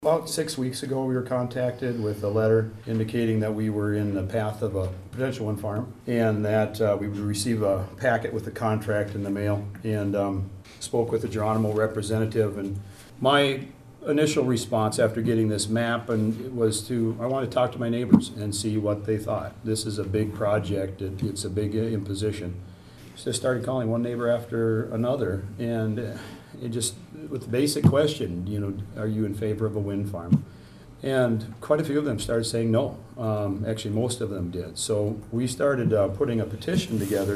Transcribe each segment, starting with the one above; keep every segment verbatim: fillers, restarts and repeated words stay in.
About six weeks ago, we were contacted with a letter indicating that we were in the path of a potential wind farm and that uh, we would receive a packet with the contract in the mail, and um, spoke with the Geronimo representative. And my initial response after getting this map and was to, I want to talk to my neighbors and see what they thought. This is a big project. It, it's a big imposition. So I started calling one neighbor after another, and it just, with the basic question, you know, are you in favor of a wind farm? And quite a few of them started saying no. Um, actually, most of them did. So we started uh, putting a petition together,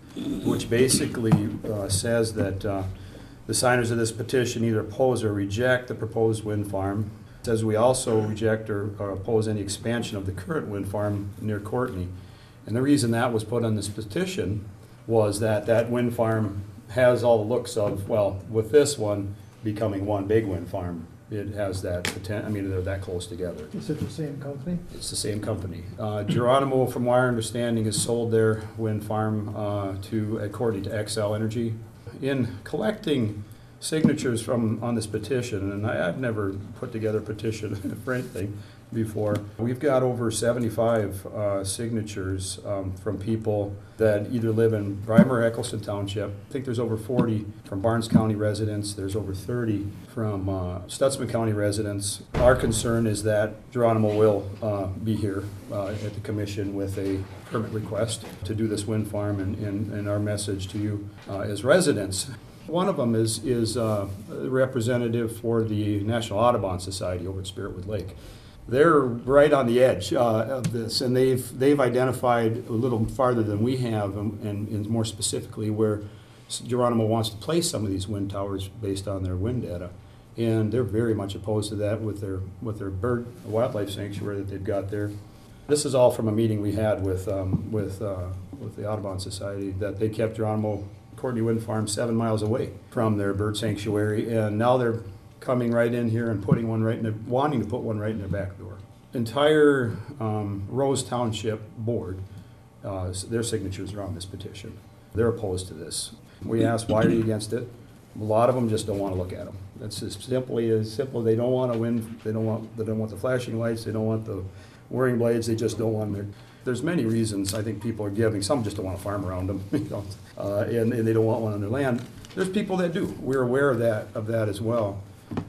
which basically uh, says that uh, the signers of this petition either oppose or reject the proposed wind farm. It says we also reject or, or oppose any expansion of the current wind farm near Courtney. And the reason that was put on this petition was that that wind farm has all the looks of, well, with this one becoming one big wind farm, it has that potential. I mean, they're that close together. Is it the same company? It's the same company. Uh, Geronimo, from our understanding, has sold their wind farm uh, to, according to Xcel Energy. In collecting signatures from on this petition, and I, I've never put together a petition for anything before, we've got over seventy-five uh, signatures um, from people that either live in Brimer or Eccleston Township. I think there's over forty from Barnes County residents. There's over thirty from uh, Stutsman County residents. Our concern is that Geronimo will uh, be here uh, at the commission with a permit request to do this wind farm, and, and, and our message to you uh, as residents. One of them is, is uh, a representative for the National Audubon Society over at Spiritwood Lake. They're right on the edge uh, of this, and they've they've identified a little farther than we have, and, and, and more specifically where Geronimo wants to place some of these wind towers based on their wind data, and they're very much opposed to that with their with their bird wildlife sanctuary that they've got there. This is all from a meeting we had with um, with uh, with the Audubon Society, that they kept Geronimo Courtney Wind Farm seven miles away from their bird sanctuary, and now they're coming right in here and putting one right in their, wanting to put one right in their back door. Entire um, Rose Township board, uh, their signatures are on this petition. They're opposed to this. We asked, why are you against it? A lot of them just don't want to look at them. That's as simply as simple. They don't want to win. They don't want. They don't want the flashing lights. They don't want the whirring blades. They just don't want them. There's many reasons I think people are giving. Some just don't want to farm around them, you know, uh, and, and they don't want one on their land. There's people that do. We're aware of that of that as well.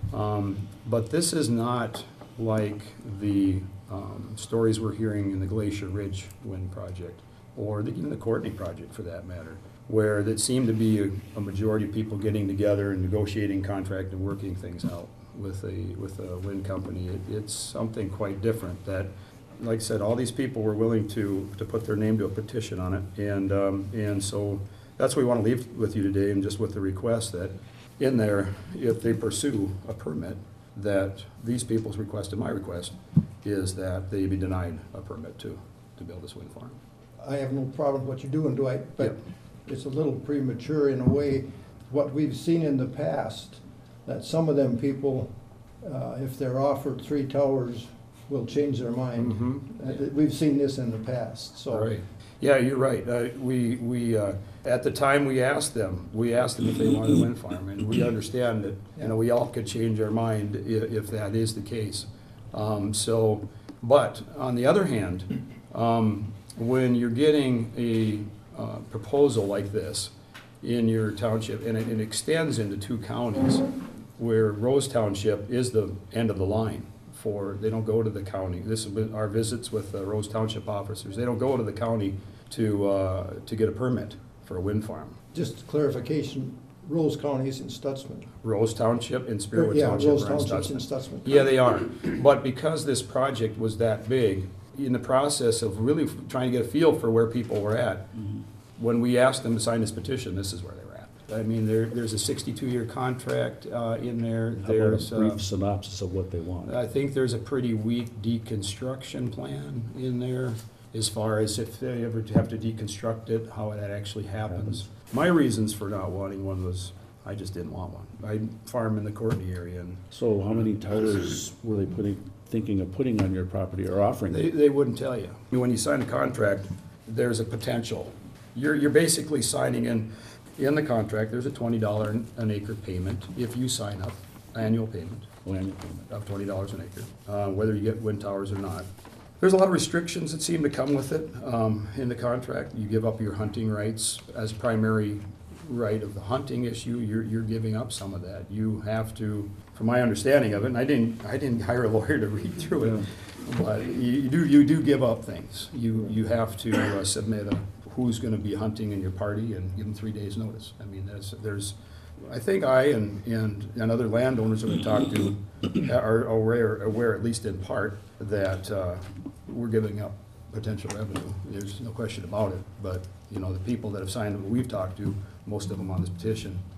Um, but this is not like the um, stories we're hearing in the Glacier Ridge Wind Project, or the, even the Courtney Project for that matter, where that seemed to be a, a majority of people getting together and negotiating contract and working things out with a with a wind company. It, it's something quite different that, like I said, all these people were willing to to put their name to a petition on it, and um, and so that's what we want to leave with you today, and just with the request that in there, if they pursue a permit, that these people's request and my request is that they be denied a permit to to build this wind farm. I have no problem with what you're doing, Dwight, but Yep. it's a little premature in a way. What we've seen in the past, that some of them people, uh, if they're offered three towers, will change their mind. Mm-hmm. Uh, We've seen this in the past, so. Right. Yeah, you're right. Uh, we, we uh, at the time we asked them, we asked them if they wanted a wind farm, and we understand that, you know, we all could change our mind if, if that is the case. Um, so, but on the other hand, um, when you're getting a uh, proposal like this in your township, and it, it extends into two counties, where Rose Township is the end of the line. For, they don't go to the county. This has been our visits with the Rose Township officers. They don't go to the county to uh, to get a permit for a wind farm. Just clarification, Rose County is in Stutsman. Rose Township and Spiritwood Yeah, Township Rose are in Township's in Stutsman. Stutsman. Yeah, they are. But because this project was that big, in the process of really f- trying to get a feel for where people were at, mm-hmm. when we asked them to sign this petition, this is where they were at. I mean, there, there's a sixty-two year contract uh, in there. How There's about a brief uh, synopsis of what they want? I think there's a pretty weak deconstruction plan in there, as far as if they ever have to deconstruct it, how that actually happens. My reasons for not wanting one was I just didn't want one. I farm in the Courtney area, and So how many towers were they putting, thinking of putting on your property or offering? they, they wouldn't tell you. When you sign a contract, there's a potential. You're, you're basically signing in, in the contract, there's a twenty dollars an acre payment if you sign up, annual payment. annual payment. of twenty dollars an acre, uh, whether you get wind towers or not. There's a lot of restrictions that seem to come with it um, in the contract. You give up your hunting rights as primary right of the hunting issue. You're, you're giving up some of that. You have to, from my understanding of it, and I didn't, I didn't hire a lawyer to read through it, but you, you do, you do give up things. You, you have to uh, submit a, who's going to be hunting in your party and give them three days' notice. I mean, there's, there's, I think I and, and, and other landowners that we talked to are aware, aware, at least in part, that uh, we're giving up potential revenue. There's no question about it. But, you know, the people that have signed, we've talked to, most of them on this petition,